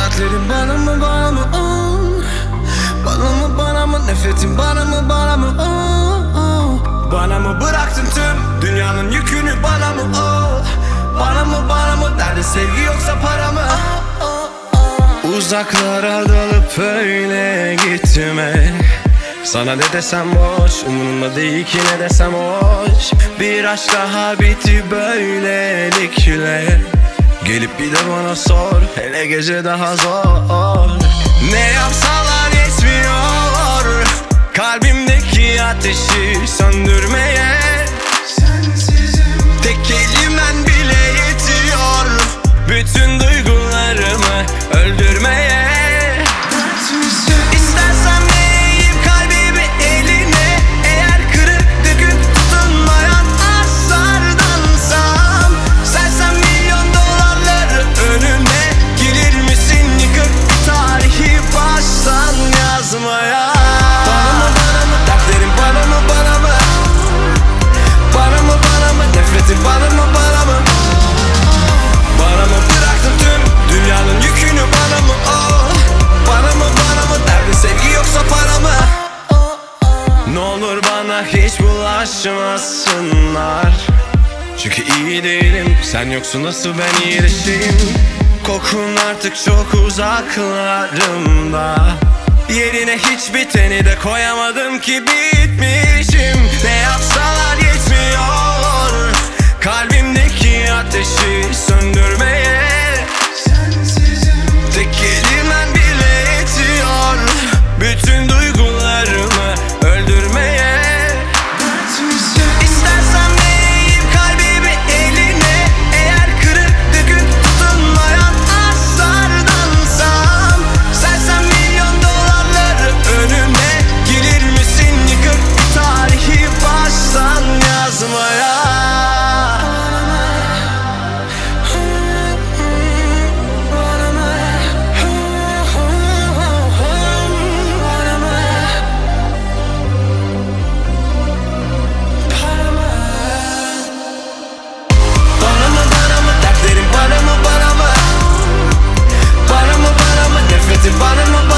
Dertlerim bana mı bana mı bana mı bana mı, nefretin bana mı bana mı bana mı bıraktın tüm dünyanın yükünü bana mı bana mı bana mı, derdin sevgi yoksa para mı Uzaklara dalıp öyle gitme. Sana ne desem boş, umurumda değil ki ne desem hoş. Bir aşk daha bitti böylelikle. Gelip bir de bana sor, hele gece daha zor. Ne yapsalar yetmiyor kalbimdeki ateşi söndürmeye. Tek kelimen bile yetiyor bütün duygularımı öldürmeye. İstersen vereyim kalbimi eline, eğer kırık döküp tutunmayan aslardansam. Sersen milyon dolarları önüne, gelir misin yıkıp tarihi baştan yazmaya? Bana mı bana mı, dertlerim bana mı bana mı, bana mı bana mı, nefretin bana mı bana mı, bana mı bıraktın tüm dünyanın yükünü bana mı bana mı bana mı, derdin sevgi yoksa para mı Ne olur bana hiç bulaşmasınlar, çünkü iyi değilim, sen yoksun nasıl ben iyileşeyim. Kokun artık çok uzaklarımda, yerine hiç biteni de koyamadım ki bitmişim. Ne yapsalar yetmiyor kalbimdeki ateşi söndür